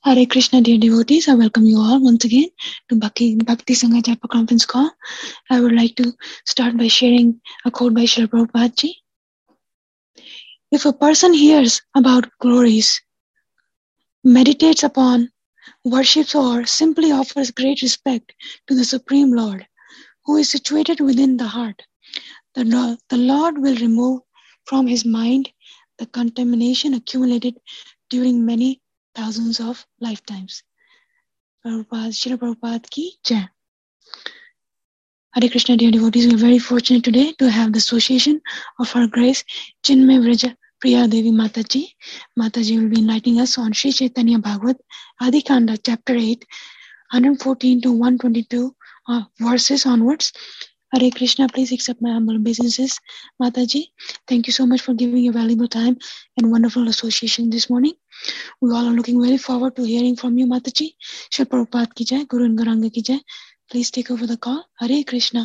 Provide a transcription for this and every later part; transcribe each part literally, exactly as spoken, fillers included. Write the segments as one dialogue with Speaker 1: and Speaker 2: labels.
Speaker 1: Hare Krishna, dear devotees. I welcome you all once again to Bhakti, Bhakti Sangha Japa conference call. I would like to start by sharing a quote by Srila Prabhupada ji. If a person hears about glories, meditates upon, worships or simply offers great respect to the Supreme Lord, who is situated within the heart, the, the Lord will remove from his mind the contamination accumulated during many thousands of lifetimes. Prabhupada, Srila Prabhupada ki Jai. Hare Krishna, dear devotees, we are very fortunate today to have the association of Her Grace Chinmay Vraja Priya Devi Mataji. Mataji will be enlightening us on Sri Chaitanya Bhagavat Adi Kanda, chapter eight, one fourteen to one twenty-two uh, verses onwards. Hare Krishna, please accept my humble obeisances. Mataji, thank you so much for giving your valuable time and wonderful association this morning. We all are looking very forward to hearing from you, Mataji. Shri Prabhupada ki Jai, Guru and Gauranga ki Jai. Please take over the call. Hare Krishna.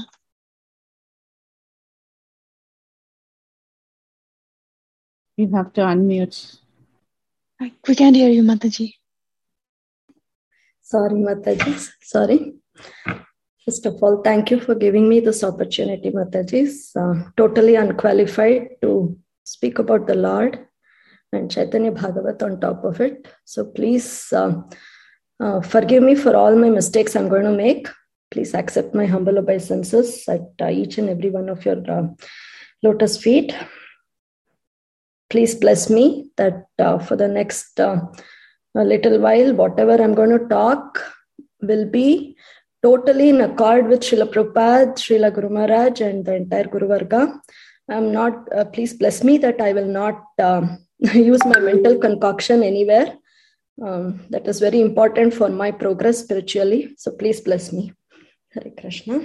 Speaker 2: You have to unmute.
Speaker 1: We can't hear you, Mataji.
Speaker 3: Sorry, Mataji. Sorry. First of all, thank you for giving me this opportunity, Mataji. Uh, totally unqualified to speak about the Lord and Chaitanya Bhagavat on top of it. So please uh, uh, forgive me for all my mistakes I'm going to make. Please accept my humble obeisances at uh, each and every one of your uh, lotus feet. Please bless me that uh, for the next uh, a little while, whatever I'm going to talk will be totally in accord with Srila Prabhupada, Srila Guru Maharaj and the entire Guru Varga. I'm not, uh, please bless me that I will not uh, use my mental concoction anywhere. Um, that is very important for my progress spiritually. So please bless me. Hare Krishna.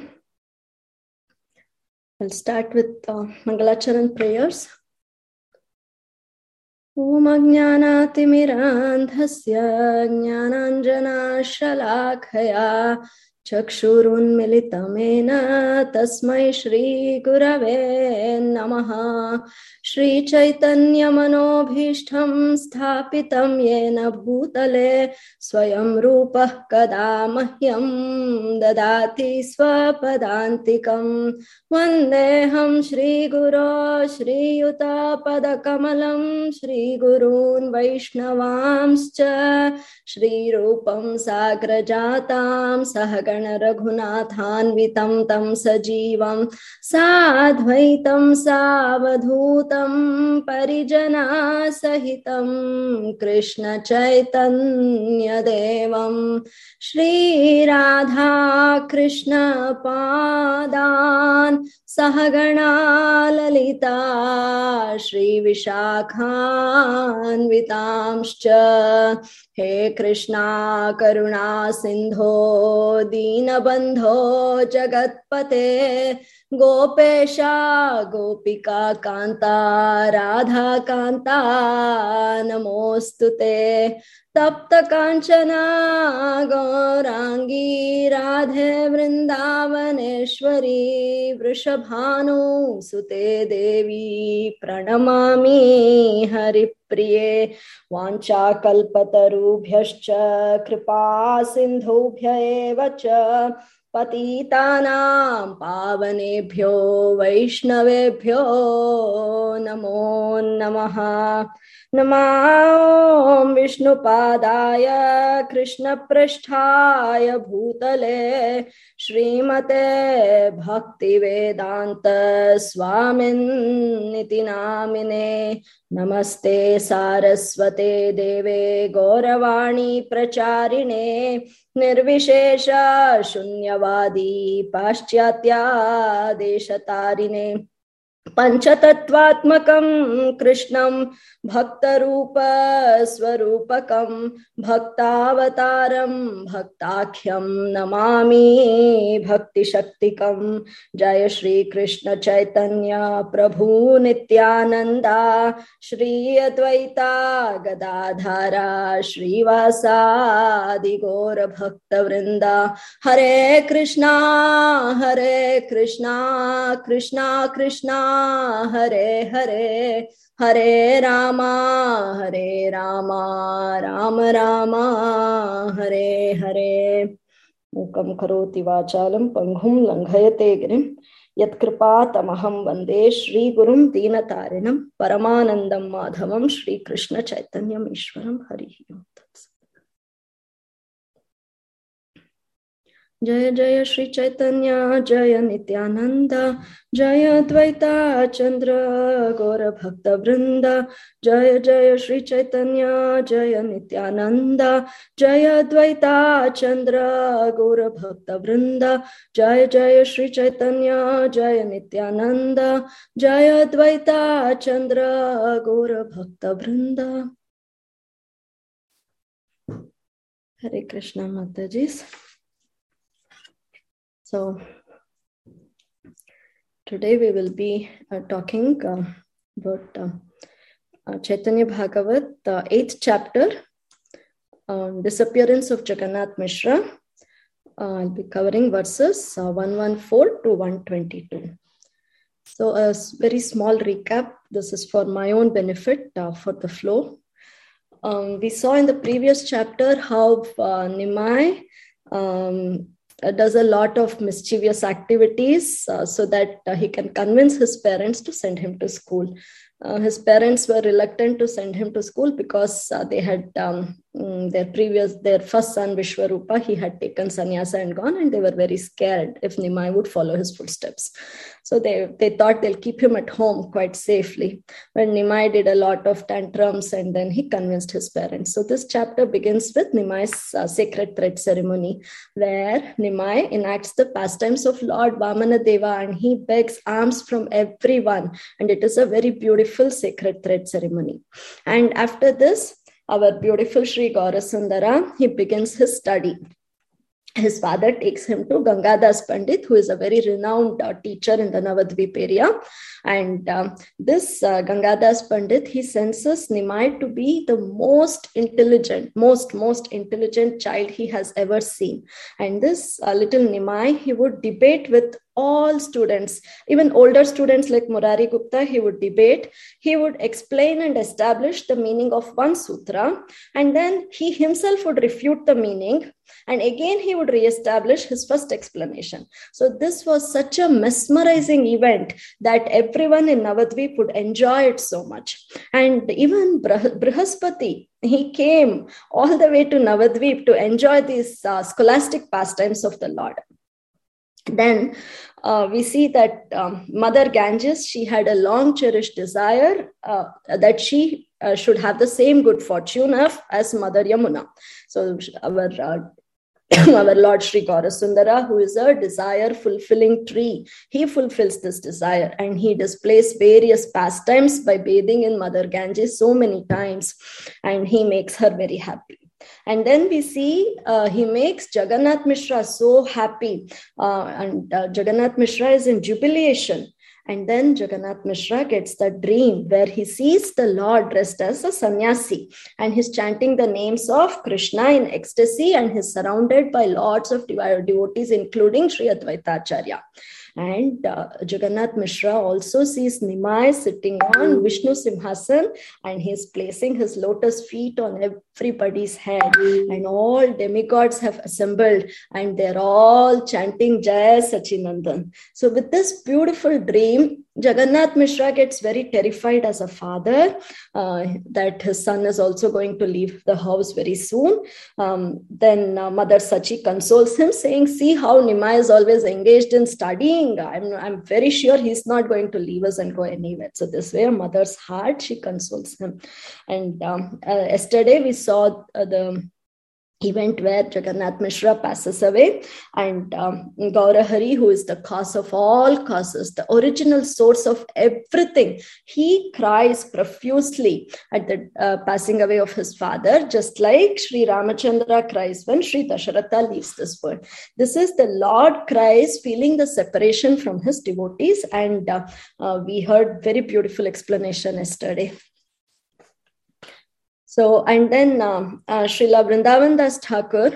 Speaker 3: I'll start with uh, Mangalacharan prayers. Om Ajnanatimirandhasya Jnananjana Shalakaya Chakshurunmilitamena Tasmai Shri Gurave Namaha. Shri Chaitanya Manobhishtam Sthapitam Yena Bhutale Swayam Rupah Kada Mahyam Dadati Swapadantikam Vandeham Shri Guru Shri Yuta Padakamalam Shri Gurun Vaishnavamscha Shri Rupam Sagrajatam Sahaga Raghunathanvitam tam sajivam sadvaitam savadhutam parijana sahitam Krishna Chaitanya Devam Shri Radha Krishna Padan Sahagana Lalita Shri Vishakhanvitamscha He Krishna Karuna Sindho Deenabandho Jagatpate Gopesha Gopika Kanta Radha Kanta Namostute Tapta Kanchana Gaurangi Radhe Vrindavaneshwari Vrishabhanu Sute Devi Pranamami Haripriye Vancha Kalpatarubhyascha Kripa Sindhubhya evacha Patitanam Pavanebhyo Vaishnavebhyo Namo Namaha. Namah Vishnupadaya Krishna Prishthaya Bhutale Srimate Bhakti Vedanta Swamin Niti Namine Namaste Saraswate Deve Gauravani Pracharine Nirvishesha Shunyavadi Paschatya Deshatarine Panchatattvatmakam Krishnam Bhaktarupa Swarupakam Bhaktavataram Bhaktakhyam Namami Bhakti Shaktikam Jaya Shri Krishna Chaitanya Prabhu Nityananda Shri Advaita Gadadhara Shri Vasadi Gora Bhakta Vrinda Hare Krishna Hare Krishna Krishna Krishna Hare Hare Hare Rama, Hare Rama, Rama Rama, Hare Hare. Mukam karoti vachalam panghum langhayate girim. Yat kripa tamaham vande Shri Gurum Deenatarinam Paramanandam Madhavam Shri Krishna Chaitanyam Ishwaram Hari Om. Jaya Jaya Shri Chaitanya Jaya Nityananda Jaya Dvaita Chandra Gaura Bhakta Vrinda Jaya Jaya Shri Chaitanya Jaya Nityananda Jaya Dvaita Chandra Gaura Bhakta Vrinda Jaya Jaya Shri Chaitanya Jaya Nityananda Jaya Dvaita Chandra Gaura Bhakta Vrinda. Hare Krishna Matajis. So today we will be uh, talking uh, about uh, uh, Chaitanya Bhagavat, the eighth chapter, uh, disappearance of Jagannath Mishra. Uh, I'll be covering verses uh, one fourteen to one twenty-two. So a very small recap. This is for my own benefit, uh, for the flow. Um, we saw in the previous chapter how uh, Nimai um, does a lot of mischievous activities uh, so that uh, he can convince his parents to send him to school. Uh, his parents were reluctant to send him to school because uh, they had um, their previous, their first son Vishwarupa, he had taken sannyasa and gone, and they were very scared if Nimai would follow his footsteps. So they, they thought they'll keep him at home quite safely. When Nimai did a lot of tantrums, and then he convinced his parents. So this chapter begins with Nimai's uh, sacred thread ceremony, where Nimai enacts the pastimes of Lord Vamanadeva, and he begs alms from everyone. And it is a very beautiful sacred thread ceremony. And after this, our beautiful Sri Gaurasundara, he begins his study. His father takes him to Gangadas Pandit, who is a very renowned uh, teacher in the Navadvip area. And um, this uh, Gangadas Pandit, he senses Nimai to be the most intelligent, most, most intelligent child he has ever seen. And this uh, little Nimai, he would debate with all students, even older students like Murari Gupta, he would debate. He would explain and establish the meaning of one sutra, and then he himself would refute the meaning, and again he would reestablish his first explanation. So this was such a mesmerizing event that everyone in Navadvip would enjoy it so much. And even Brihaspati, he came all the way to Navadvip to enjoy these uh, scholastic pastimes of the Lord. Then uh, we see that um, Mother Ganges, she had a long cherished desire uh, that she uh, should have the same good fortune of as Mother Yamuna. So our uh, our Lord Sri Gaurasundara, who is a desire fulfilling tree, he fulfills this desire, and he displays various pastimes by bathing in Mother Ganges so many times, and he makes her very happy. And then we see uh, he makes Jagannath Mishra so happy, uh, and uh, Jagannath Mishra is in jubilation. And then Jagannath Mishra gets the dream where he sees the Lord dressed as a sannyasi, and he's chanting the names of Krishna in ecstasy, and he's surrounded by lots of devotees, including Sri Advaita Acharya. And uh, Jagannath Mishra also sees Nimai sitting on Vishnu Simhasan, and he's placing his lotus feet on everybody's head, and all demigods have assembled, and they're all chanting Jaya Sachinandan. So with this beautiful dream, Jagannath Mishra gets very terrified as a father uh, that his son is also going to leave the house very soon. Um, then uh, Mother Sachi consoles him, saying, see how Nimai is always engaged in studying. I'm, I'm very sure he's not going to leave us and go anywhere. So this way, a mother's heart, she consoles him. And um, uh, yesterday we saw uh, the event where Jagannath Mishra passes away, and um, Gaurahari, who is the cause of all causes, the original source of everything, he cries profusely at the uh, passing away of his father, just like Sri Ramachandra cries when Sri Dasharatha leaves this world. This is the Lord cries, feeling the separation from his devotees, and uh, uh, we heard very beautiful explanation yesterday. So, and then um, uh, Srila Vrindavan Das Thakur,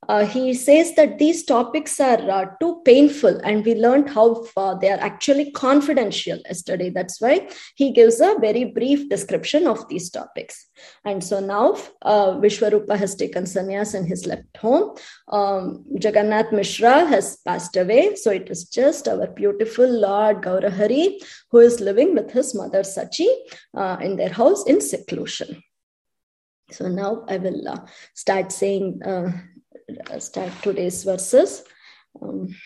Speaker 3: Uh, he says that these topics are uh, too painful, and we learned how uh, they are actually confidential yesterday. That's why he gives a very brief description of these topics. And so now uh, Vishwarupa has taken sannyas and he's left home. Um, Jagannath Mishra has passed away. So it is just our beautiful Lord Gaurahari who is living with his mother Sachi uh, in their house in seclusion. So now I will uh, start saying... Uh, start today's verses. Um,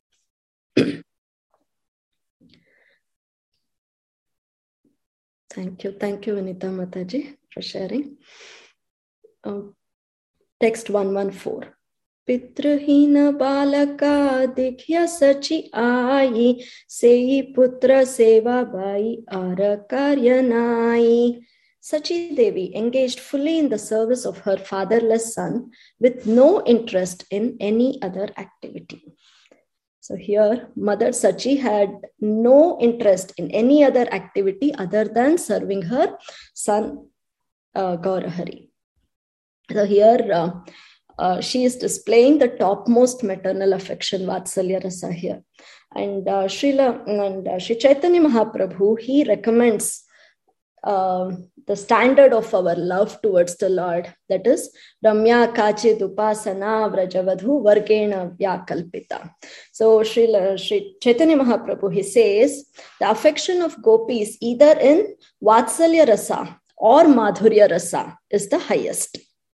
Speaker 3: thank you. Thank you, Vinita Mataji, for sharing. Um, text one fourteen. Pitrahina balaka dikhya sachi aayi, seyi putra seva bai ara karyanai. Sachi Devi engaged fully in the service of her fatherless son with no interest in any other activity. So here, Mother Sachi had no interest in any other activity other than serving her son uh, Gaurahari. So here, uh, uh, she is displaying the topmost maternal affection, Vatsalya Rasa here. And uh, Srila and uh, Sri Chaitanya Mahaprabhu, he recommends Uh, the standard of our love towards the Lord, that is Ramya Kachid Upasana Vrajavadhu Vargena Vyakalpita. So Sri, Sri Chaitanya Mahaprabhu, he says the affection of gopis either in Vatsalya Rasa or Madhurya Rasa is the highest,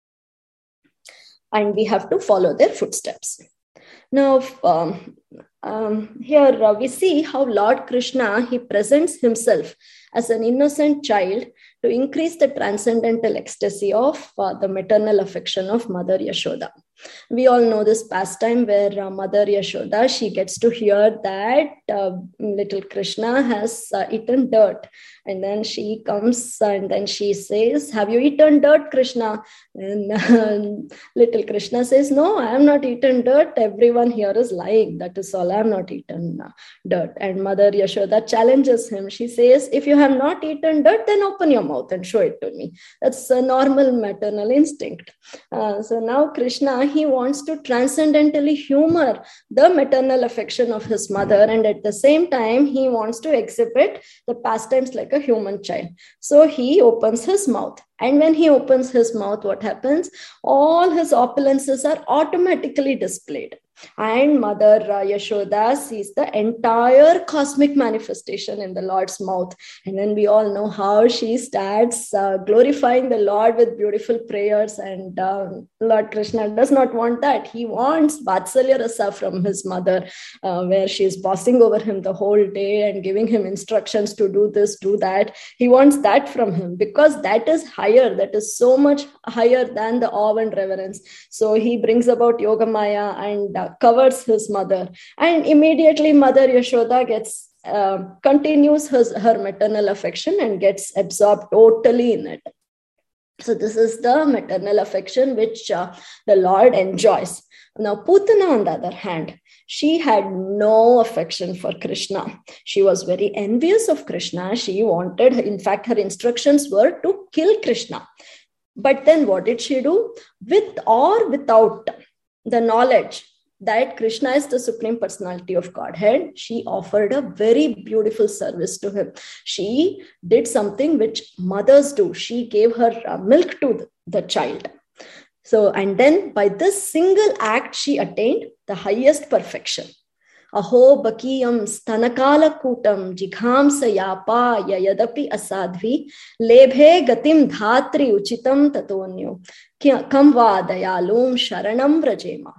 Speaker 3: and we have to follow their footsteps. Now um, um, here uh, we see how Lord Krishna, he presents himself as an innocent child to increase the transcendental ecstasy of uh, the maternal affection of Mother Yashoda. We all know this pastime where uh, Mother Yashoda, she gets to hear that uh, little Krishna has uh, eaten dirt. And then she comes and then she says, have you eaten dirt, Krishna? And uh, little Krishna says, no, I am not eaten dirt. Everyone here is lying. That is all. I am not eaten uh, dirt. And Mother Yashoda challenges him. She says, if you have not eaten dirt, then open your mouth and show it to me. That's a normal maternal instinct. Uh, so now Krishna, he wants to transcendentally humor the maternal affection of his mother, and at the same time he wants to exhibit the pastimes like a human child. So he opens his mouth, and when he opens his mouth, what happens? All his opulences are automatically displayed. And Mother uh, Yashoda sees the entire cosmic manifestation in the Lord's mouth. And then we all know how she starts uh, glorifying the Lord with beautiful prayers. And uh, Lord Krishna does not want that. He wants Vatsalya Rasa from his mother, uh, where she is bossing over him the whole day and giving him instructions to do this, do that. He wants that from him because that is higher. That is so much higher than the awe and reverence. So he brings about Yogamaya and uh, covers his mother, and immediately Mother Yashoda gets uh, continues his, her maternal affection and gets absorbed totally in it. So this is the maternal affection which uh, the Lord enjoys. Now Putana, on the other hand, she had no affection for Krishna. She was very envious of Krishna. She wanted, in fact, her instructions were to kill Krishna. But then what did she do? With or without the knowledge that Krishna is the Supreme Personality of Godhead, she offered a very beautiful service to him. She did something which mothers do. She gave her uh, milk to the, the child. So, and then by this single act, she attained the highest perfection. Aho bakiyam stanakala kutam jighamsa yapa yayadapi asadvi lebhe gatim dhatri uchitam tatonyo kam va dayalum sharanam vrajema.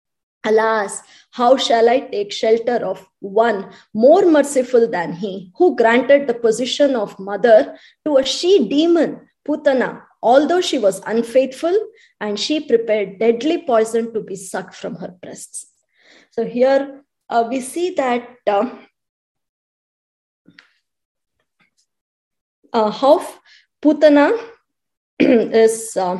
Speaker 3: Alas, how shall I take shelter of one more merciful than he, who granted the position of mother to a she-demon, Putana, although she was unfaithful, and she prepared deadly poison to be sucked from her breasts. So here uh, we see that uh, uh, how Putana is... Uh,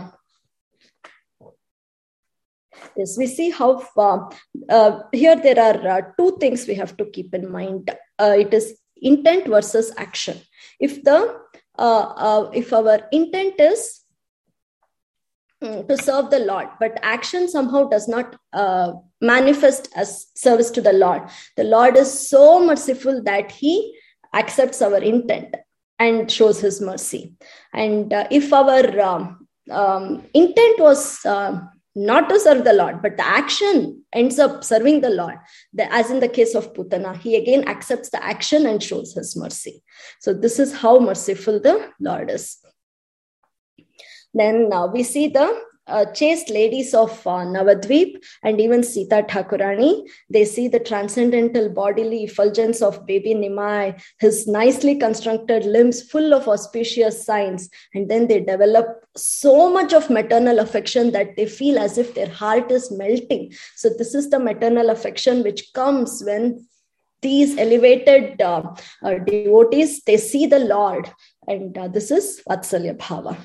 Speaker 3: Yes, we see how uh, uh, here there are uh, two things we have to keep in mind. Uh, it is intent versus action. If the uh, uh, if our intent is to serve the Lord, but action somehow does not uh, manifest as service to the Lord. The Lord is so merciful that he accepts our intent and shows his mercy. And uh, if our um, um, intent was uh, not to serve the Lord, but the action ends up serving the Lord, the, as in the case of Putana, he again accepts the action and shows his mercy. So this is how merciful the Lord is. Then uh, we see the uh, chaste ladies of uh, Navadvip and even Sita Thakurani. They see the transcendental bodily effulgence of baby Nimai, his nicely constructed limbs full of auspicious signs. And then they develop so much of maternal affection that they feel as if their heart is melting. So this is the maternal affection which comes when these elevated uh, uh, devotees, they see the Lord. And uh, this is Vatsalya Bhava.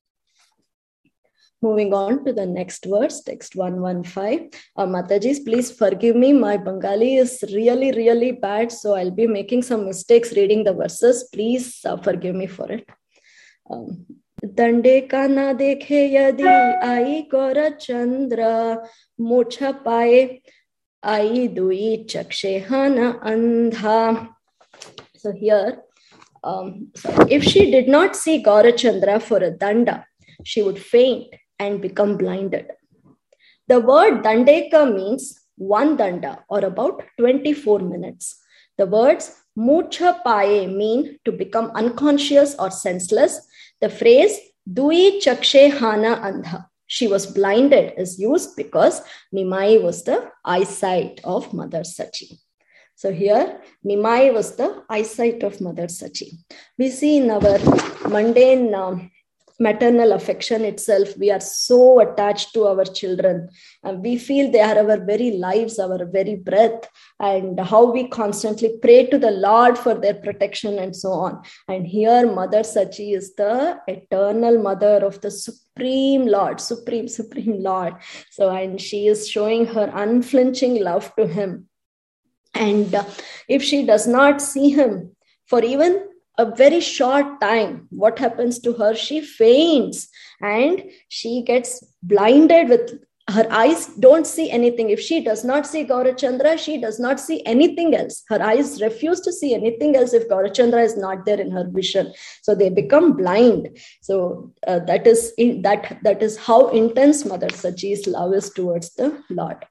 Speaker 3: Moving on to the next verse, text one fifteen. Uh, Matajis, please forgive me. My Bengali is really, really bad. So I'll be making some mistakes reading the verses. Please uh, forgive me for it. Um, Dande ka na dekhe yadi ai Gaura Chandra mocha pae ai dui chakshe hana andha. So here, um, sorry, if she did not see Gaura Chandra for a danda, she would faint and become blinded. The word dandeka means one danda or about twenty-four minutes. The words mucha paye mean to become unconscious or senseless. The phrase dui chakshe hana andha, she was blinded, is used because Nimai was the eyesight of Mother Sachi. So here, Nimai was the eyesight of Mother Sachi. We see in our mundane um, maternal affection itself, we are so attached to our children and we feel they are our very lives, our very breath, and how we constantly pray to the Lord for their protection and so on. And here Mother Sachi is the eternal mother of the Supreme Lord, Supreme, Supreme Lord. So, and she is showing her unflinching love to him. And uh, if she does not see him for even a very short time, what happens to her? She faints and she gets blinded with her eyes, don't see anything. If she does not see Gaura Chandra, she does not see anything else. Her eyes refuse to see anything else if Gaura Chandra is not there in her vision. So they become blind. So uh, that is that that is how intense Mother Sachi's love is towards the Lord.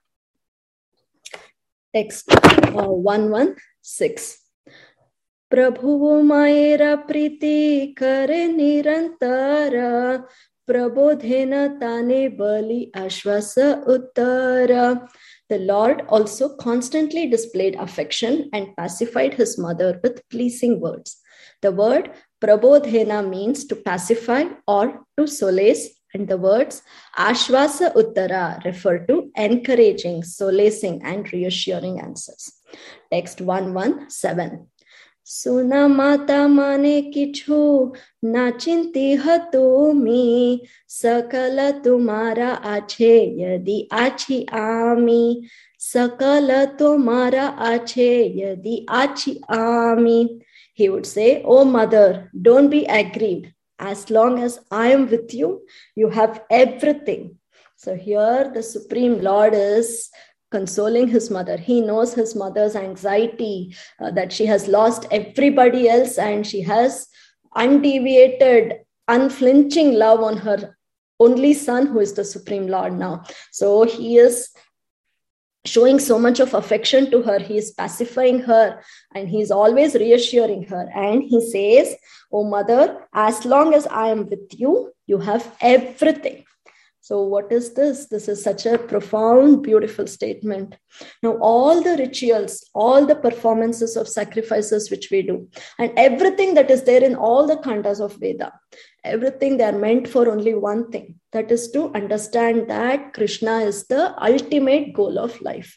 Speaker 3: Text uh, one sixteen. Prabhu Maera Priti Kare Nirantara Prabodhena Tane Bali Ashvasa Uttara. The Lord also constantly displayed affection and pacified his mother with pleasing words. The word Prabodhena means to pacify or to solace, and the words Ashvasa Uttara refer to encouraging, solacing, and reassuring answers. Text one seventeen. Suna mata mane kichu na chinti hatumi sakala tumara ache yadi achi ami sakala tumara ache yadi achi ami. He would say, "Oh mother, don't be aggrieved. As long as I am with you, you have everything." So here the Supreme Lord is consoling his mother. He knows his mother's anxiety, uh, that she has lost everybody else and she has undeviated, unflinching love on her only son, who is the Supreme Lord now. So he is showing so much of affection to her. He is pacifying her and he is always reassuring her. And he says, "Oh mother, as long as I am with you, you have everything." So what is this? This is such a profound, beautiful statement. Now, all the rituals, all the performances of sacrifices which we do, and everything that is there in all the khandas of Veda, everything they are meant for only one thing. That is to understand that Krishna is the ultimate goal of life.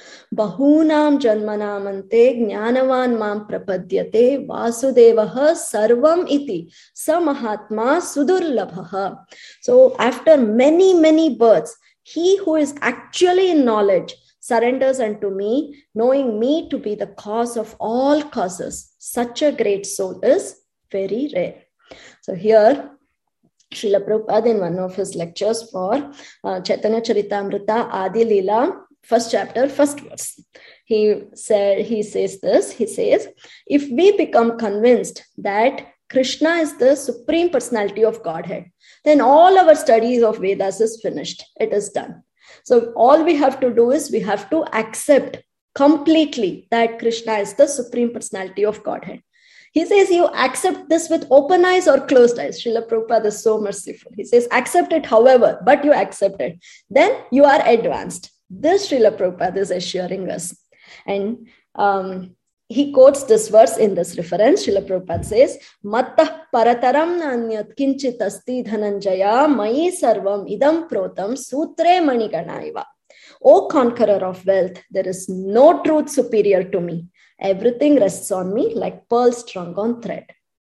Speaker 3: Bahunam janmanamante jnanavan mam prapadyate vasudevaha sarvam iti samahatma sudurlabhaha. So after many, many births, he who is actually in knowledge surrenders unto me, knowing me to be the cause of all causes. Such a great soul is very rare. So here Srila Prabhupada in one of his lectures for uh, Chaitanya Charitamrita Adi Leela, first chapter, first verse. He said, he says this, he says, if we become convinced that Krishna is the Supreme Personality of Godhead, then all our studies of Vedas is finished. It is done. So all we have to do is we have to accept completely that Krishna is the Supreme Personality of Godhead. He says you accept this with open eyes or closed eyes. Srila Prabhupada is so merciful. He says accept it however, but you accept it. Then you are advanced. This Srila Prabhupada is assuring us. And um, he quotes this verse in this reference. Srila Prabhupada says, Mattah parataram nanyat kinchit asti dhananjaya mai sarvam idam protam sutre maniganaiva. O conqueror of wealth, there is no truth superior to me. Everything rests on me like pearls strung on thread.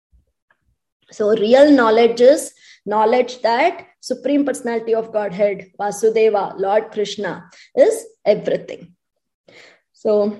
Speaker 3: So real knowledge is knowledge that Supreme Personality of Godhead, Vasudeva, Lord Krishna, is everything. So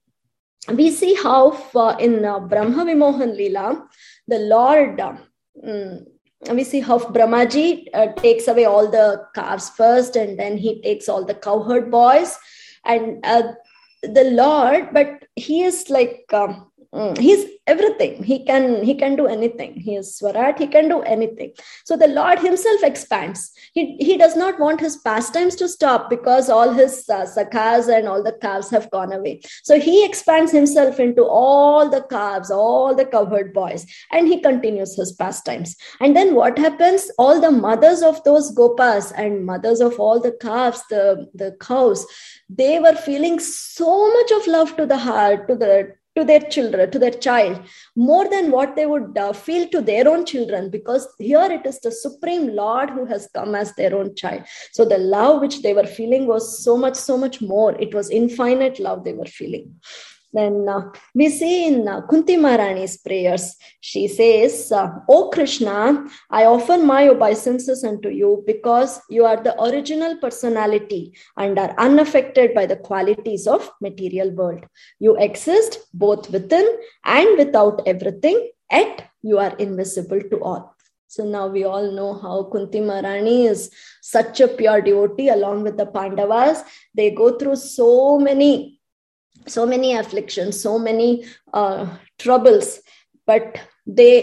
Speaker 3: we see how uh, in uh, Brahma Vimohan Leela, the Lord, uh, um, we see how Brahmaji uh, takes away all the calves first, and then he takes all the cowherd boys. And uh, the Lord, but he is like, um, he's everything. He can, he can do anything. He is Swarat, he can do anything. So the Lord himself expands. He, he does not want his pastimes to stop because all his uh, sakhas and all the calves have gone away. So he expands himself into all the calves, all the cowherd boys, and he continues his pastimes. And then what happens? All the mothers of those gopas and mothers of all the calves, the, the cows, they were feeling so much of love to the heart, to the to their children, to their child, more than what they would uh, feel to their own children, because here it is the Supreme Lord who has come as their own child. So the love which they were feeling was so much, so much more. It was infinite love they were feeling. Then uh, we see in uh, Kunti Maharani's prayers, she says, uh, O Krishna, I offer my obeisances unto you because you are the original personality and are unaffected by the qualities of material world. You exist both within and without everything, yet you are invisible to all. So now we all know how Kunti Maharani is such a pure devotee along with the Pandavas. They go through so many So many afflictions, so many uh, troubles, but they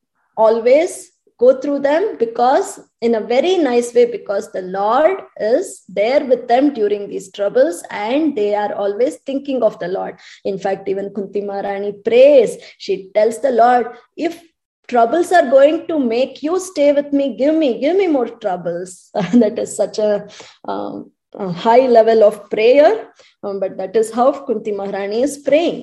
Speaker 3: always go through them because in a very nice way, because the Lord is there with them during these troubles and they are always thinking of the Lord. In fact, even Kunti Maharani prays. She tells the Lord, if troubles are going to make you stay with me, give me, give me more troubles. That is such a... Um, A high level of prayer, um, but that is how Kunti Maharani is praying.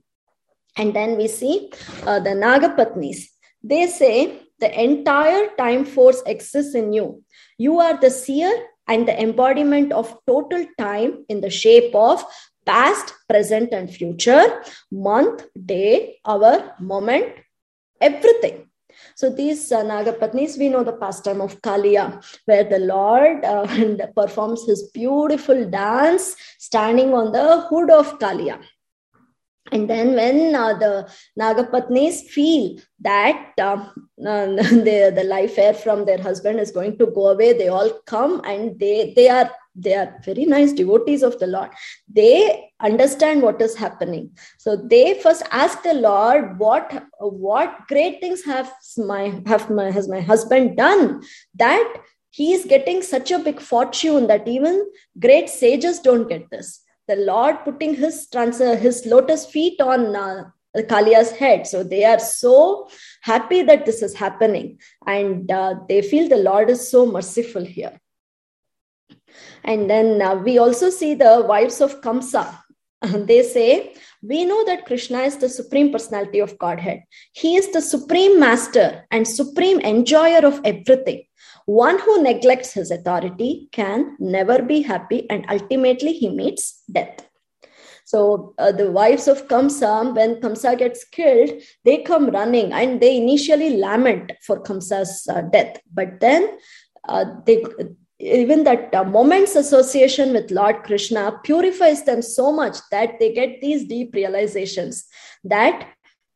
Speaker 3: And then we see uh, the Nagapatnis. They say the entire time force exists in you. You are the seer and the embodiment of total time in the shape of past, present, and future, month, day, hour, moment, everything. So these uh, Nagapatnis, we know the pastime of Kaliya, where the Lord uh, performs his beautiful dance standing on the hood of Kaliya. And then when uh, the Nagapatnis feel that uh, uh, the, the life air from their husband is going to go away, they all come and they, they are They are very nice devotees of the Lord. They understand what is happening. So they first ask the Lord, what, what great things have my, have my, has my husband done that he is getting such a big fortune that even great sages don't get this. The Lord putting his, trans, his lotus feet on uh, Kaliya's head. So they are so happy that this is happening. And uh, they feel the Lord is so merciful here. And then uh, we also see the wives of Kamsa. They say, we know that Krishna is the Supreme Personality of Godhead. He is the Supreme Master and Supreme Enjoyer of everything. One who neglects his authority can never be happy and ultimately he meets death. So uh, the wives of Kamsa, when Kamsa gets killed, they come running and they initially lament for Kamsa's uh, death. But then uh, they... even that uh, moment's association with Lord Krishna purifies them so much that they get these deep realizations that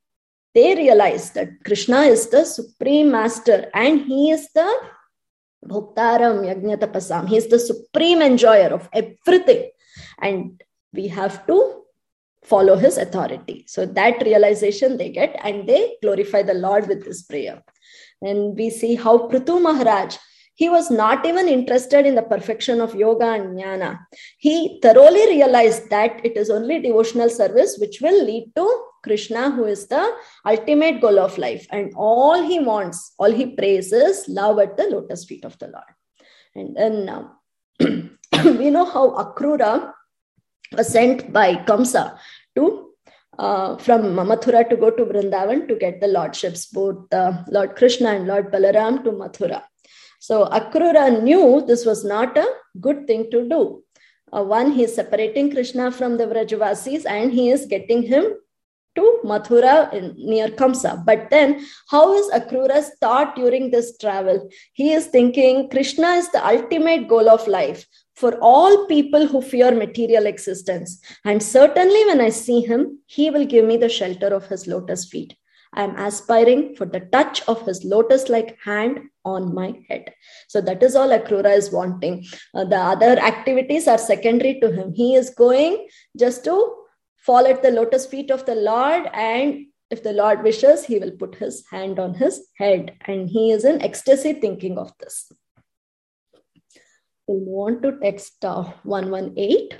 Speaker 3: they realize that Krishna is the supreme master and he is the Bhoktaram Yajnatapasam. He is the supreme enjoyer of everything. And we have to follow his authority. So that realization they get and they glorify the Lord with this prayer. And we see how Prithu Maharaj, he was not even interested in the perfection of yoga and jnana. He thoroughly realized that it is only devotional service which will lead to Krishna, who is the ultimate goal of life. And all he wants, all he prays is love at the lotus feet of the Lord. And then uh, we know how Akrura was sent by Kamsa to uh, from Mathura to go to Vrindavan to get the lordships, both uh, Lord Krishna and Lord Balaram to Mathura. So Akrura knew this was not a good thing to do. Uh, one, he is separating Krishna from the Vrajavasis and he is getting him to Mathura in, near Kamsa. But then how is Akrura's thought during this travel? He is thinking Krishna is the ultimate goal of life for all people who fear material existence. And certainly when I see him, he will give me the shelter of his lotus feet. I am aspiring for the touch of his lotus-like hand on my head. So that is all Akrura is wanting. Uh, the other activities are secondary to him. He is going just to fall at the lotus feet of the Lord, and if the Lord wishes, he will put his hand on his head. And he is in ecstasy thinking of this. We'll move on to text uh, one eighteen.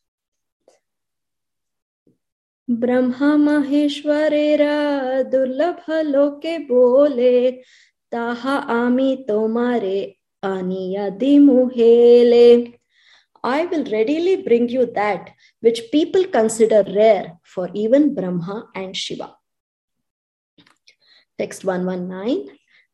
Speaker 3: Brahma Maheshwarera Durlabha Loke Bole Taha Ami Tomare Aniyadi Muhele. I will readily bring you that which people consider rare for even Brahma and Shiva. Text one nineteen.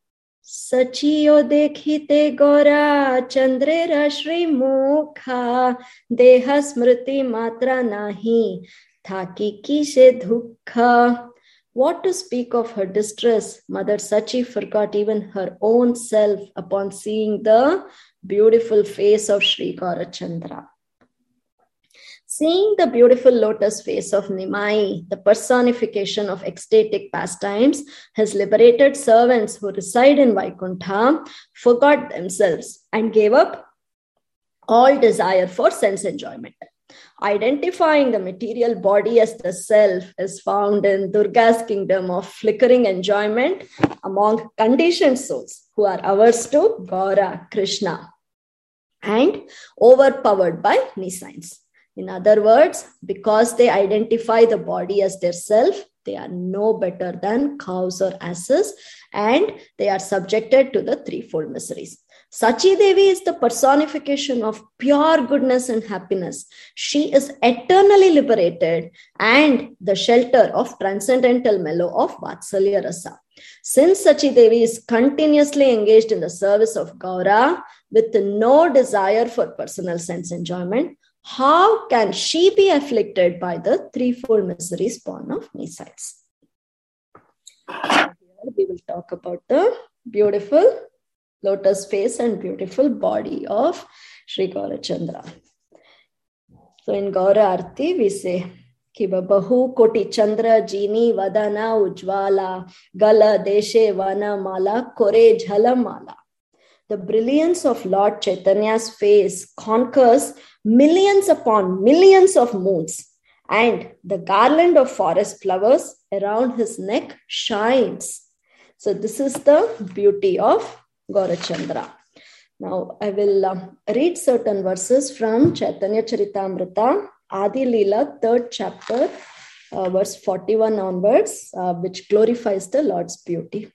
Speaker 3: Sachiyo dekhite gora chandrera shri mukha deha smriti matra nahi thaki kishe dukha. What to speak of her distress? Mother Sachi forgot even her own self upon seeing the beautiful face of Sri Gaurachandra. Seeing the beautiful lotus face of Nimai, the personification of ecstatic pastimes, his liberated servants who reside in Vaikuntha forgot themselves and gave up all desire for sense enjoyment. Identifying the material body as the self is found in Durga's kingdom of flickering enjoyment among conditioned souls who are averse to Gaura, Krishna, and overpowered by nescience. In other words, because they identify the body as their self, they are no better than cows or asses, and they are subjected to the threefold miseries. Sachi Devi is the personification of pure goodness and happiness. She is eternally liberated and the shelter of transcendental mellow of Vatsalya Rasa. Since Sachi Devi is continuously engaged in the service of Gaura with no desire for personal sense enjoyment, how can she be afflicted by the threefold miseries born of nescience? Here we will talk about the beautiful lotus face and beautiful body of Sri Gaurachandra. So in Gaura Arti we say, Kiba Bahu Koti Chandra Jini Vadana Ujvala Gala Deshe Vana Mala Kore Jhala Mala. The brilliance of Lord Chaitanya's face conquers millions upon millions of moons, and the garland of forest flowers around his neck shines. So this is the beauty of Gaurachandra. Now I will uh, read certain verses from Chaitanya Charitamrita, Adi Leela, third chapter, uh, verse forty-one onwards, uh, which glorifies the Lord's beauty.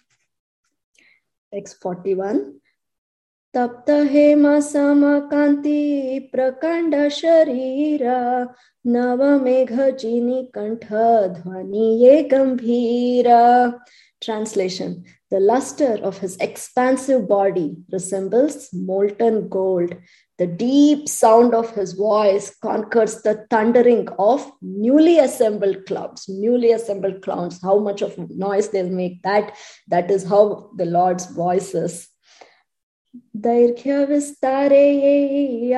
Speaker 3: Text forty-one. Tapta hema samakanti prakanda sharira nava megha jini kantha dhvani ye gambhira. Translation. The luster of his expansive body resembles molten gold. The deep sound of his voice conquers the thundering of newly assembled clouds. Newly assembled clouds, how much of noise they'll make, that, that is how the Lord's voice is. Dairghya vistare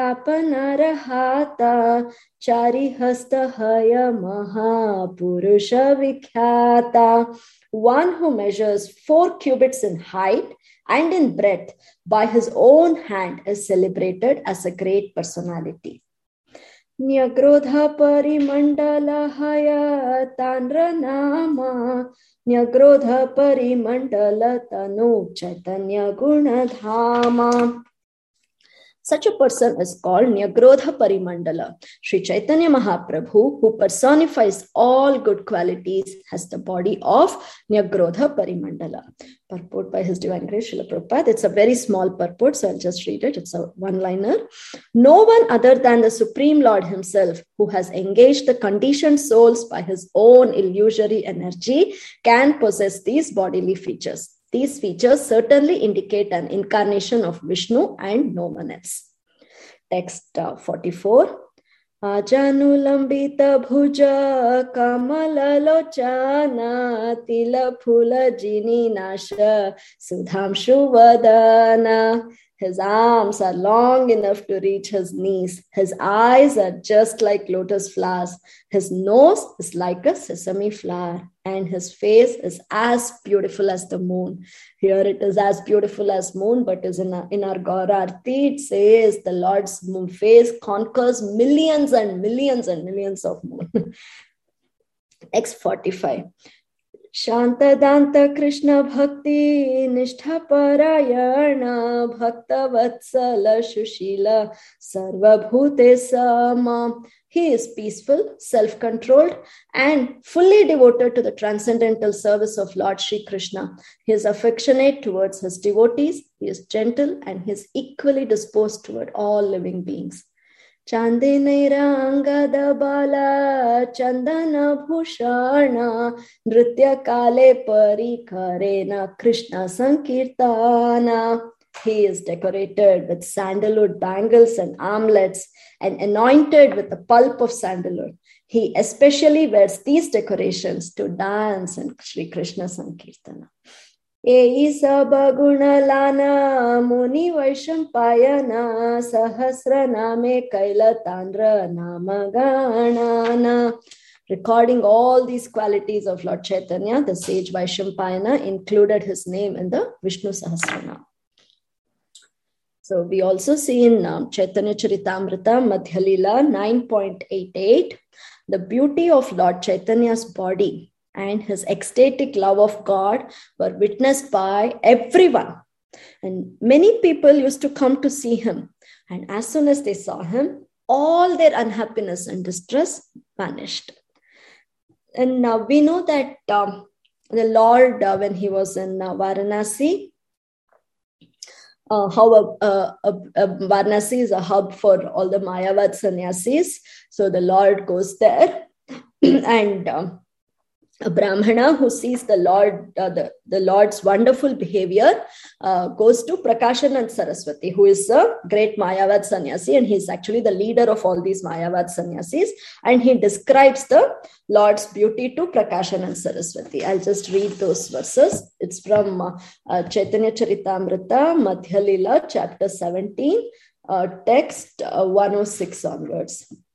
Speaker 3: apanarahata chari hastahaya mahapurusha vikhyata. One who measures four cubits in height and in breadth by his own hand is celebrated as a great personality. Nyagrodha parimandalahaya tanra nama Nyagrodha parimandala tanu chaitanya gunadhama. Such a person is called Nyagrodha Parimandala. Sri Chaitanya Mahaprabhu, who personifies all good qualities, has the body of Nyagrodha Parimandala. Purport by His Divine Grace Srila Prabhupada. It's a very small purport, so I'll just read it. It's a one-liner. No one other than the Supreme Lord Himself, who has engaged the conditioned souls by His own illusory energy, can possess these bodily features. These features certainly indicate an incarnation of Vishnu and no one else. Text uh, forty-four. Ajanulambita bhuja kamala lochana tila phula jini nasha sudhamshu vadana. His arms are long enough to reach his knees. His eyes are just like lotus flowers. His nose is like a sesame flower. And his face is as beautiful as the moon. Here it is as beautiful as moon, but is in our, in our Gaurarti, it says the Lord's face conquers millions and millions and millions of moon. X forty-five. Shantadanta Krishna Bhakti Nishtha Parayana Bhakta Vatsala Shushila Sarva Bhute Sama. He is peaceful, self-controlled, and fully devoted to the transcendental service of Lord Shri Krishna. He is affectionate towards his devotees, he is gentle, and he is equally disposed toward all living beings. Chandinaira angada bala chandana bhushana nritya kale parikarena Krishna sankirtana. He is decorated with sandalwood bangles and armlets and anointed with the pulp of sandalwood. He especially wears these decorations to dance in Sri Krishna Sankirtana. Eisa baguna lana muni vaishampayana sahasra name kaila tandra namaganana. Recording all these qualities of Lord Chaitanya, the sage Vaishampayana included his name in the Vishnu Sahasranam. So we also see in um, Chaitanya Charitamrita Madhya Leela nine point eight eight, the beauty of Lord Chaitanya's body and his ecstatic love of God were witnessed by everyone. And many people used to come to see him. And as soon as they saw him, all their unhappiness and distress vanished. And now we know that um, the Lord, uh, when he was in uh, Varanasi, Uh, how a, a, a, a Varanasi is a hub for all the Mayavad sannyasis. So the Lord goes there and uh, a Brahmana who sees the Lord, uh, the, the Lord's wonderful behavior uh, goes to Prakashanand Saraswati, who is a great Mayavad sannyasi, and he's actually the leader of all these Mayavad sannyasis, and he describes the Lord's beauty to Prakashanand Saraswati. I'll just read those verses. It's from uh, uh, Chaitanya Charitamrita, Madhya Leela, chapter seventeen, uh, text uh, one oh six onwards.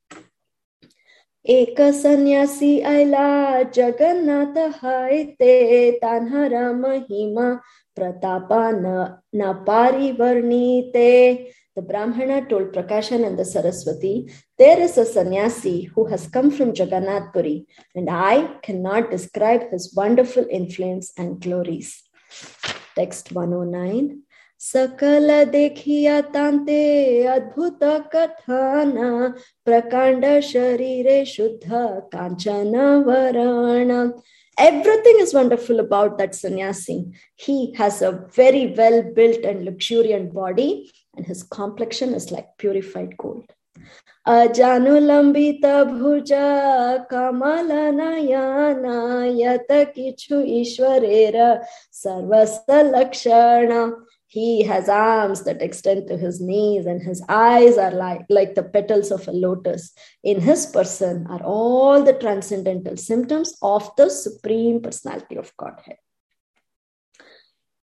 Speaker 3: Eka sannyasi aila Jagannatha haite tanhara mahima pratapa na, na parivarnite. The Brahmana told Prakashananda Saraswati, there is a sannyasi who has come from Jagannath Puri, and I cannot describe his wonderful influence and glories. Text one oh nine. Sakala dekhiya tante adbhuta kathana prakanda sharire shuddha kanchana varana. Everything is wonderful about that sannyasi. He has a very well built and luxuriant body, and his complexion is like purified gold. Ajanulambita bhuja kamala nayana yata kichu ishwarera sarvasa lakshana. He has arms that extend to his knees, and his eyes are like, like the petals of a lotus. In his person are all the transcendental symptoms of the Supreme Personality of Godhead.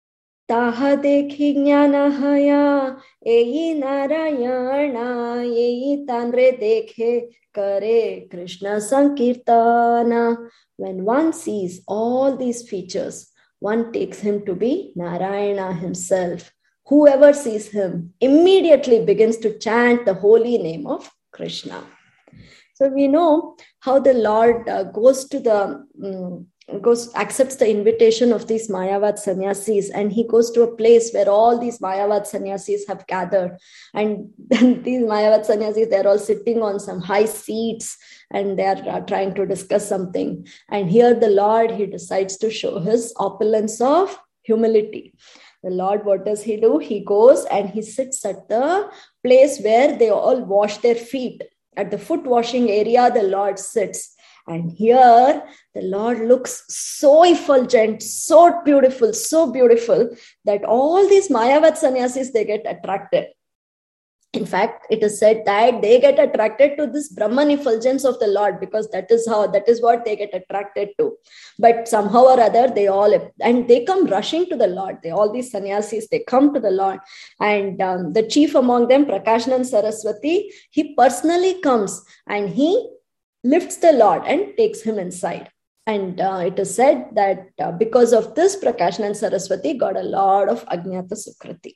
Speaker 3: Taha dekhi jnanahaya, eyi narayana, eyi tanre dekhe kare Krishna sankirtana. When one sees all these features, one takes him to be Narayana himself. Whoever sees him immediately begins to chant the holy name of Krishna. So we know how the Lord uh, goes to the um, goes accepts the invitation of these Mayavad sannyasis, and he goes to a place where all these Mayavad sannyasis have gathered, and then these Mayavad sannyasis, they're all sitting on some high seats and they're uh, trying to discuss something. And here the Lord, he decides to show his opulence of humility. The Lord, what does he do? He goes and he sits at the place where they all wash their feet. At the foot washing area, the Lord sits. And here, the Lord looks so effulgent, so beautiful, so beautiful, that all these Mayavad sannyasis, they get attracted. In fact, it is said that they get attracted to this Brahman effulgence of the Lord, because that is how, that is what they get attracted to. But somehow or other, they all, and they come rushing to the Lord. They, all these sannyasis, they come to the Lord. And um, the chief among them, Prakashanand Saraswati, he personally comes and he lifts the Lord and takes him inside. And uh, it is said that uh, because of this, Prakashanand Saraswati got a lot of Ajnata Sukriti.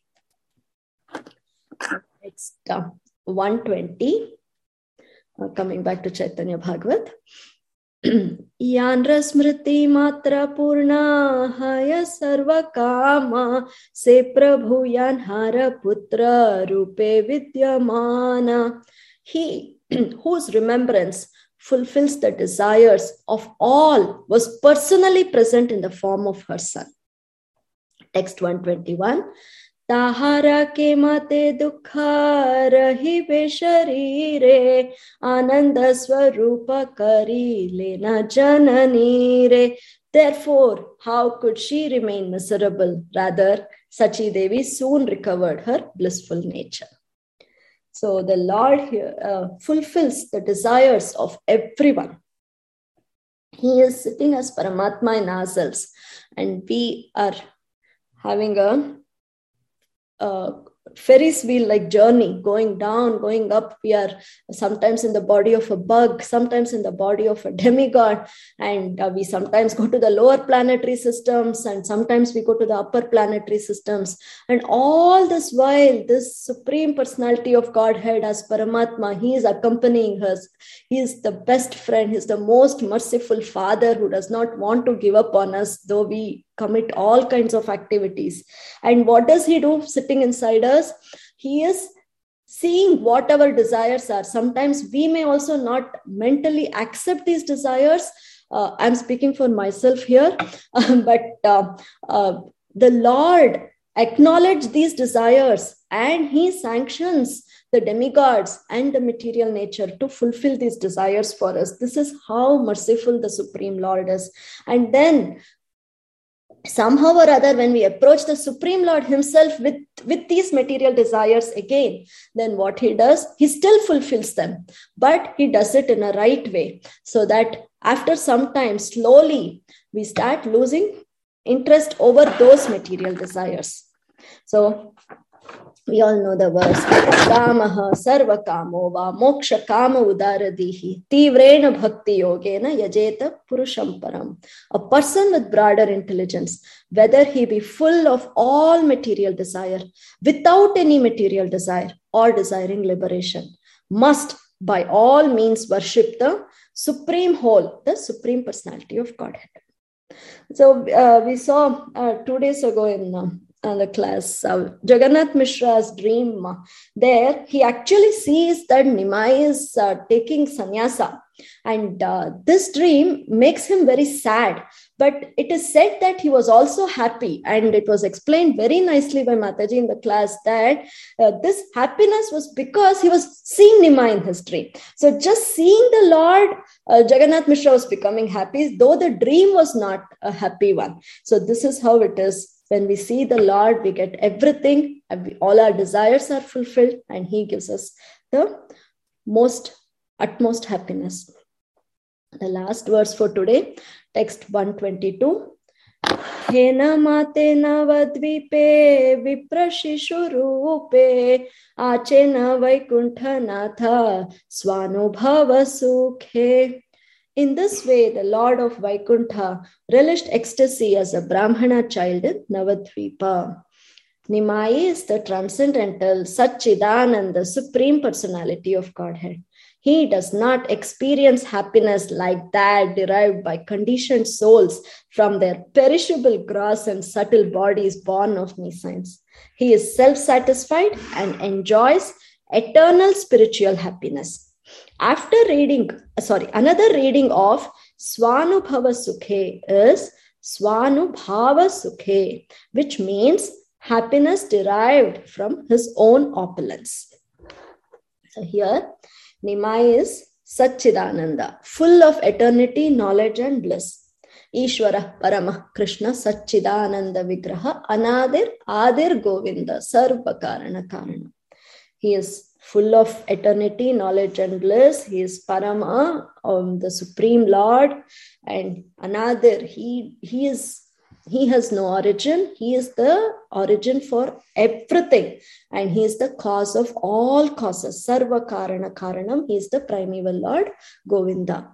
Speaker 3: Next, uh, one twenty, uh, coming back to Chaitanya Bhagavat. Yanra smriti matra purna haya sarva kama se prabhu yanhara putra rupe vidyamana. He whose remembrance fulfills the desires of all was personally present in the form of her son. Text one twenty-one. Tahara ke mate dukha rahibe sharire ananda swarupa kari lena janani re. Therefore, how could she remain miserable? Rather, Sachi Devi soon recovered her blissful nature. So the Lord here uh, fulfills the desires of everyone. He is sitting as Paramatma in ourselves, and we are having a Uh, Ferris wheel like journey, going down, going up. We are sometimes in the body of a bug, sometimes in the body of a demigod, and uh, we sometimes go to the lower planetary systems, and sometimes we go to the upper planetary systems. And all this while, this Supreme Personality of Godhead as Paramatma, he is accompanying us. He is the best friend. He is the most merciful father who does not want to give up on us, though we commit all kinds of activities. And what does he do sitting inside us? He is seeing what our desires are. Sometimes we may also not mentally accept these desires. Uh, I'm speaking for myself here, but uh, uh, the Lord acknowledges these desires and he sanctions the demigods and the material nature to fulfill these desires for us. This is how merciful the Supreme Lord is. And then somehow or other, when we approach the Supreme Lord himself with, with these material desires again, then what he does, he still fulfills them, but he does it in a right way, so that after some time, slowly, we start losing interest over those material desires. So we all know the verse, Kamaha sarva kamo va moksha kama udaradihi tivrena bhakti yogena yajeta purusham param. A person with broader intelligence, whether he be full of all material desire, without any material desire, or desiring liberation, must by all means worship the Supreme Whole, the Supreme Personality of Godhead. So uh, we saw uh, two days ago in uh, Uh, the class, uh, Jagannath Mishra's dream, uh, there he actually sees that Nimai is uh, taking sannyasa, and uh, this dream makes him very sad, but it is said that he was also happy, and it was explained very nicely by Mataji in the class that uh, this happiness was because he was seeing Nimai in his dream. So just seeing the Lord, uh, Jagannath Mishra was becoming happy, though the dream was not a happy one. So this is how it is. When we see the Lord, we get everything, all our desires are fulfilled, and he gives us the most, utmost happiness. The last verse for today, text one twenty-two. Sukhena matena vadvipe viprashishurupe achena vaikunthanatha swanubhava sukhe. In this way, the Lord of Vaikuntha relished ecstasy as a Brahmana child in Navadvipa. Nimai is the transcendental Satchidananda, the Supreme Personality of Godhead. He does not experience happiness like that derived by conditioned souls from their perishable gross and subtle bodies born of nescience. He is self-satisfied and enjoys eternal spiritual happiness. After reading, sorry, another reading of Swanubhava Sukhe is Swanubhava Sukhe, which means happiness derived from his own opulence. So here, Nimai is Satchidananda, full of eternity, knowledge and bliss. Ishvara Parama Krishna Satchidananda Vigraha Anadir Adir Govinda Sarva Karana Karana. He is full of eternity, knowledge and bliss. He is Parama, um, the Supreme Lord, and Anadir, he, he is He has no origin. He is the origin for everything. And he is the cause of all causes. Sarva Karana Karanam. He is the primeval Lord, Govinda.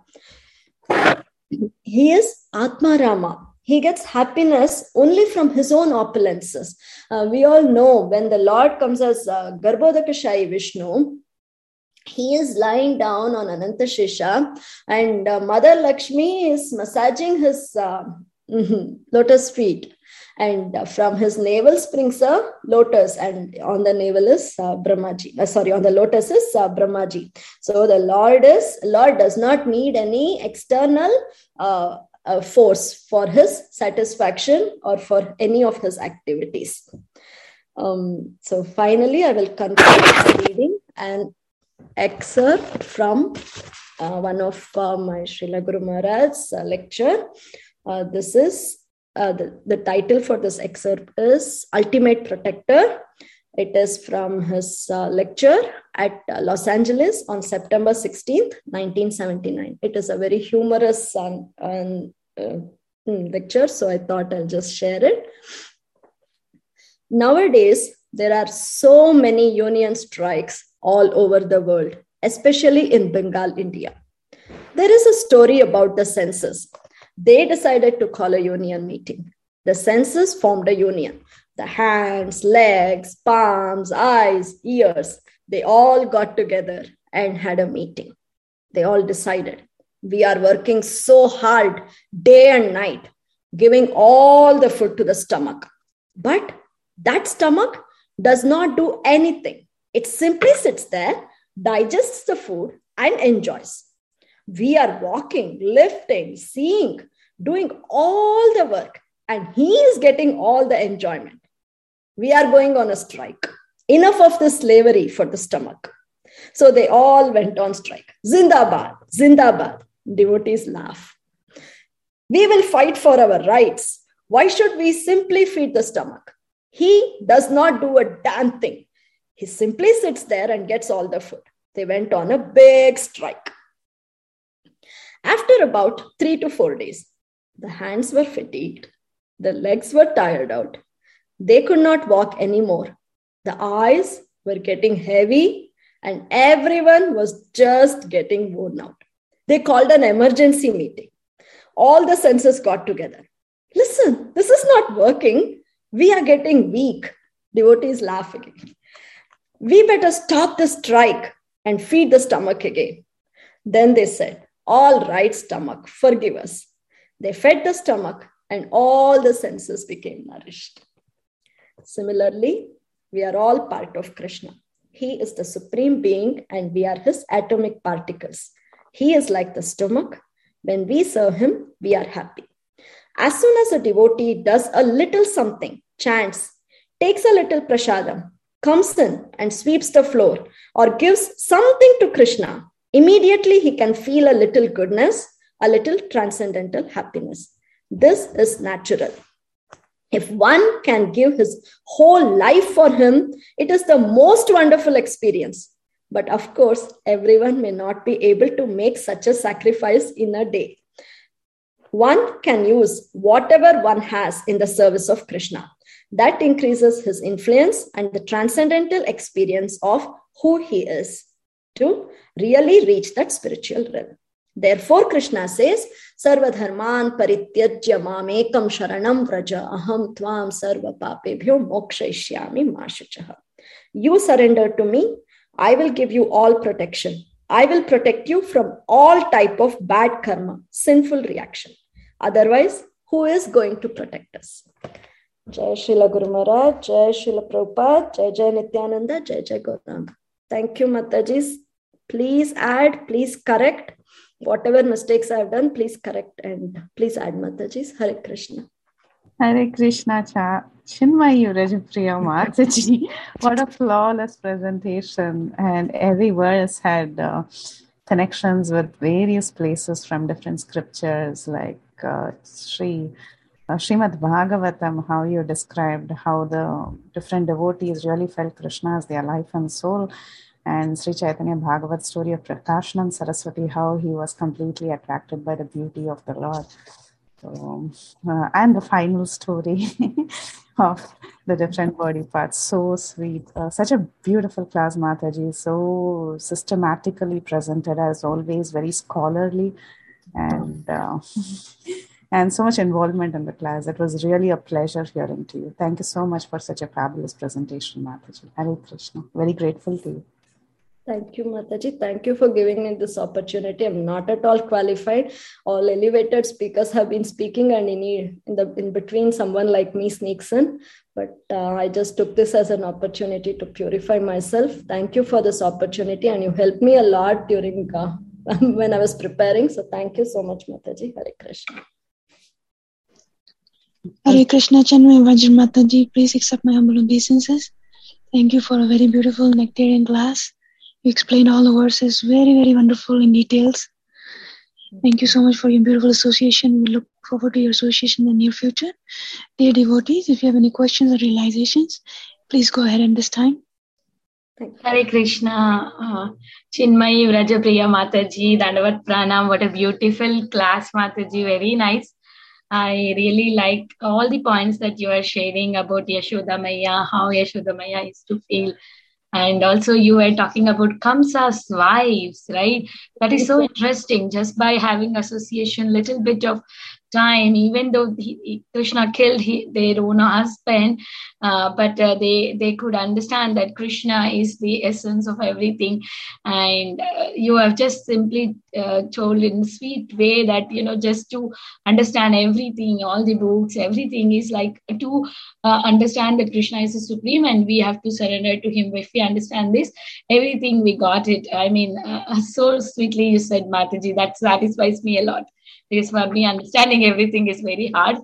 Speaker 3: He is Atma Rama. He gets happiness only from his own opulences. Uh, we all know when the Lord comes as uh, Garbhodakashayi Vishnu, he is lying down on Anantashesha and uh, Mother Lakshmi is massaging his uh, Mm-hmm. lotus feet, and uh, from his navel springs a lotus, and on the navel is uh, Brahmaji. Uh, sorry, on the lotus is uh, Brahmaji. So the Lord is Lord does not need any external uh, uh, force for his satisfaction or for any of his activities. Um, so finally, I will conclude by reading an excerpt from uh, one of uh, my Srila Guru Maharaj's uh, lecture. Uh, this is, uh, the, the title for this excerpt is Ultimate Protector. It is from his uh, lecture at uh, Los Angeles on September sixteenth, nineteen seventy-nine. It is a very humorous um, um, uh, lecture, so I thought I'll just share it. Nowadays, there are so many union strikes all over the world, especially in Bengal, India. There is a story about the census. They decided to call a union meeting. The census formed a union. The hands, legs, palms, eyes, ears, they all got together and had a meeting. They all decided, we are working so hard day and night, giving all the food to the stomach. But that stomach does not do anything. It simply sits there, digests the food and enjoys. We are walking, lifting, seeing, doing all the work, and he is getting all the enjoyment. We are going on a strike. Enough of the slavery for the stomach. So they all went on strike. Zindabad, Zindabad. Devotees laugh. We will fight for our rights. Why should we simply feed the stomach? He does not do a damn thing. He simply sits there and gets all the food. They went on a big strike. After about three to four days, the hands were fatigued. The legs were tired out. They could not walk anymore. The eyes were getting heavy and everyone was just getting worn out. They called an emergency meeting. All the senses got together. Listen, this is not working. We are getting weak. Devotees laugh again. We better stop the strike and feed the stomach again. Then they said, all right, stomach, forgive us. They fed the stomach and all the senses became nourished. Similarly, we are all part of Krishna. He is the supreme being and we are his atomic particles. He is like the stomach. When we serve him, we are happy. As soon as a devotee does a little something, chants, takes a little prasadam, comes in and sweeps the floor or gives something to Krishna, immediately he can feel a little goodness, a little transcendental happiness. This is natural. If one can give his whole life for him, it is the most wonderful experience. But of course, everyone may not be able to make such a sacrifice in a day. One can use whatever one has in the service of Krishna. That increases his influence and the transcendental experience of who he is to really reach that spiritual realm. Therefore, Krishna says, Sarva dharman parityajya mamekam sharanam vraja aham tvam sarva papebhyo mokshayishyami ma shuchaha. You surrender to me, I will give you all protection. I will protect you from all type of bad karma, sinful reaction. Otherwise, who is going to protect us? Jai Srila Guru Maharaj, Jai Srila Prabhupada, Jai Jai Nityananda, Jai Jai Gauranga. Thank you, Matajis. Please add, please correct. Whatever mistakes I have done, please correct and please add, Matajis. Hare Krishna.
Speaker 2: Hare Krishna, Cha. Chinmayi Rajapriya Mataji. What a flawless presentation. And every verse had uh, connections with various places from different scriptures, like uh, Sri uh, Srimad Bhagavatam, how you described how the different devotees really felt Krishna as their life and soul. And Sri Chaitanya Bhagavat story of Prakashanand Saraswati, how he was completely attracted by the beauty of the Lord. So, uh, and the final story of the different body parts. So sweet. Uh, such a beautiful class, Mataji. So systematically presented, as always, very scholarly, and uh, and so much involvement in the class. It was really a pleasure hearing to you. Thank you so much for such a fabulous presentation, Mataji. Hare Krishna. Very grateful to you.
Speaker 3: Thank you, Mataji. Thank you for giving me this opportunity. I'm not at all qualified. All elevated speakers have been speaking, and in, in the in between, someone like me sneaks in. But uh, I just took this as an opportunity to purify myself. Thank you for this opportunity, and you helped me a lot during uh, when I was preparing. So thank you so much, Mataji. Hare Krishna.
Speaker 1: Hare Krishna, Chinmayi Vajra Mataji. Please accept my humble obeisances. Thank you for a very beautiful nectarian class. You explained all the verses very, very wonderful in details. Thank you so much for your beautiful association. We look forward to your association in the near future. Dear devotees, if you have any questions or realizations, please go ahead at this time.
Speaker 4: Hare Krishna, uh, Chinmayi Vrajapriya Mataji, Dandavat Pranam. What a beautiful class, Mataji. Very nice. I really like all the points that you are sharing about Yashoda Maya, how Yashoda Maya is to feel. And also you were talking about Kamsa's wives, right? That is so interesting. Just by having association, little bit of time, even though he, Krishna killed he, their own husband, uh, but uh, they they could understand that Krishna is the essence of everything. And uh, you have just simply uh, told in a sweet way that, you know, just to understand everything, all the books, everything is like to uh, understand that Krishna is the supreme and we have to surrender to him. If we understand this, everything we got it. I mean, uh, so sweetly you said, Mataji, that satisfies me a lot. Because for me, understanding everything is very hard.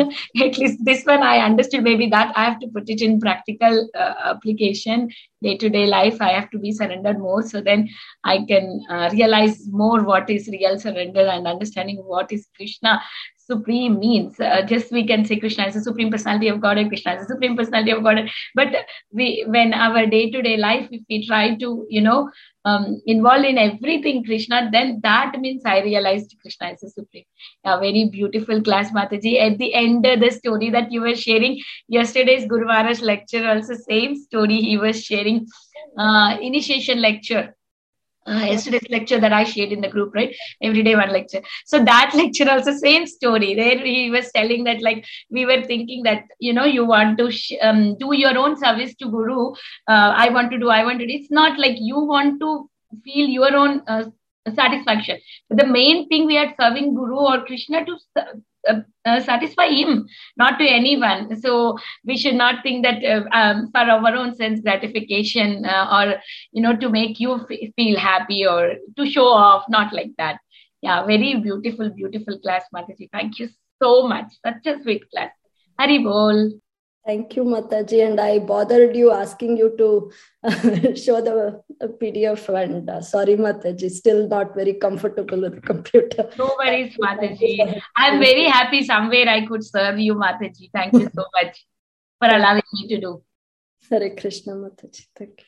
Speaker 4: At least this one I understood. Maybe that I have to put it in practical uh, application, day-to-day life. I have to be surrendered more. So then I can uh, realize more what is real surrender and understanding what is Krishna supreme means. Uh, just we can say Krishna is the supreme personality of God and Krishna is the supreme personality of God. But we, when our day-to-day life, if we try to, you know, um, involved in everything Krishna, then that means I realized Krishna is the supreme. A very beautiful class, Mataji. At the end, uh, the story that you were sharing, yesterday's Guru Maharaj lecture, also same story he was sharing, uh, initiation lecture. Uh, yesterday's lecture that I shared in the group, right? Every day one lecture. So that lecture also same story. There he was telling that, like, we were thinking that, you know, you want to sh- um, do your own service to Guru. Uh, I want to do, I want to do. It's not like you want to feel your own uh, satisfaction. But the main thing, we are serving Guru or Krishna to uh, uh, satisfy him, not to anyone. So we should not think that uh, um, for our own sense gratification uh, or, you know, to make you f- feel happy or to show off, not like that. Yeah, very beautiful, beautiful class, Mataji. Thank you so much. Such a sweet class. Hari Bol.
Speaker 3: Thank you, Mataji. And I bothered you asking you to uh, show the uh, P D F. And uh, sorry, Mataji, still not very comfortable with the computer.
Speaker 4: No worries, Mataji. I'm very happy somewhere I could serve you, Mataji. Thank you so much for allowing me to do.
Speaker 3: Hare Krishna, Mataji. Thank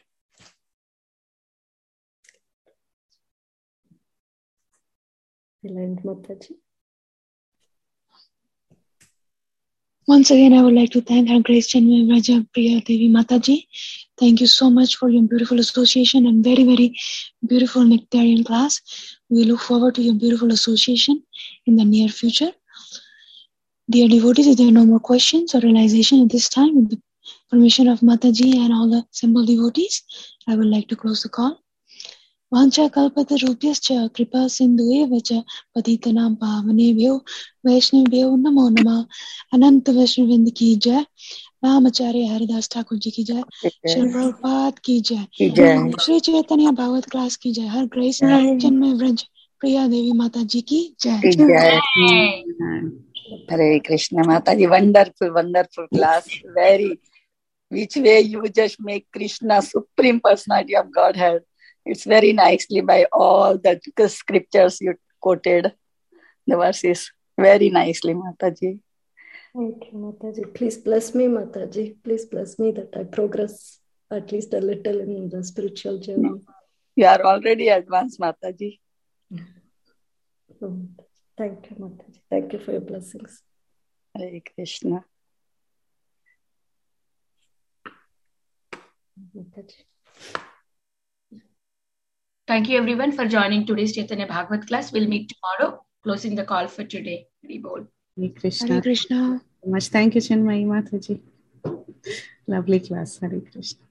Speaker 3: you. We'll end, Mataji.
Speaker 1: Once again, I would like to thank Her Grace Chinmay Vraja Priya Devi Mataji. Thank you so much for your beautiful association and very, very beautiful nectarian class. We look forward to your beautiful association in the near future. Dear devotees, if there are no more questions or realization at this time, with the permission of Mataji and all the assembled devotees, I would like to close the call. Vancha kalpata rupyascha kripa sindhueva cha patitanam pavanebhyo vaishnavebhyo namo namah. Ananta Vaishnavind ki jai. Ramacharya Haridas Thakur ji ki jai. Srila Prabhupada ki jai. Shri Chaitanya Bhagavad class ki jai. Her Grace Chinmay Vraj Priya Devi Mata ji ki jai.
Speaker 5: Jai. Hare Krishna Mataji, wonderful, wonderful class. Very, which way you just make Krishna Supreme Personality of Godhead. It's very nicely by all the scriptures you quoted, the verses, very nicely, Mataji.
Speaker 3: Thank you, Mataji. Please bless me, Mataji. Please bless me that I progress at least a little in the spiritual journey.
Speaker 5: No. You are already advanced, Mataji.
Speaker 3: Oh, thank you, Mataji. Thank you for your blessings.
Speaker 5: Hare Krishna.
Speaker 3: Mataji.
Speaker 4: Thank you everyone for joining today's Chaitanya Bhagavad class. We'll meet tomorrow. Closing the call for today. Hare Bol.
Speaker 2: Hare Krishna.
Speaker 1: Hare Krishna.
Speaker 2: Much thank you, Chinmayi Mataji. Lovely class. Hare Krishna.